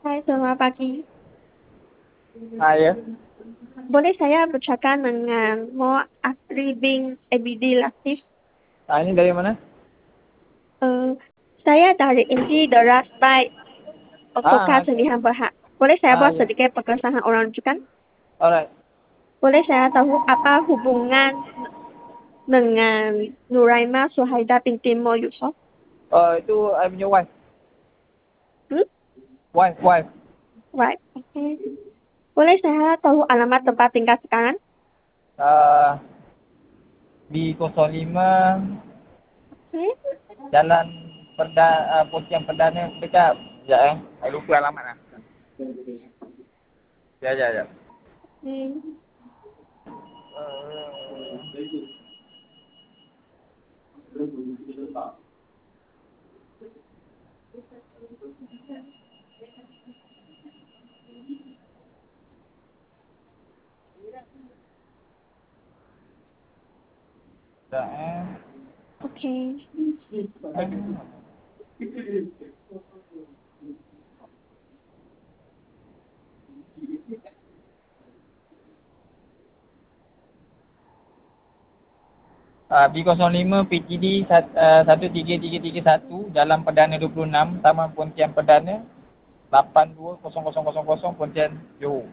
Hai, selamat pagi. Ya. Boleh saya bercakap dengan Mo Asri bin Abidi Latif? Ini dari mana? Eh, saya dari Inti Deras Baik Otoka Okay. Senihan Berhad. Boleh saya buat Ya. sedikit perkesahan orang rujukan? Alright. Boleh saya tahu apa hubungan dengan Nuraima Suhaida binti Mo Yusof? Itu I punya wife. Hmm? Wife. Right. Okay. Boleh saya tahu alamat tempat tinggal sekarang? Uh, di 05 Okay. Jalan Pontian Perdana dekat. Sekejap I lupa alamat lah. Ya. Hmm. Sekejap Okay. B05 PTD 13331 Jalan Perdana 26 Taman Pontian Perdana 820000 Pontian Johor.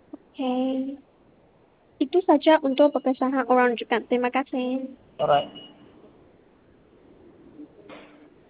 Okay. Itu saja untuk perkesahan orang rujukan. Terima kasih. Alright.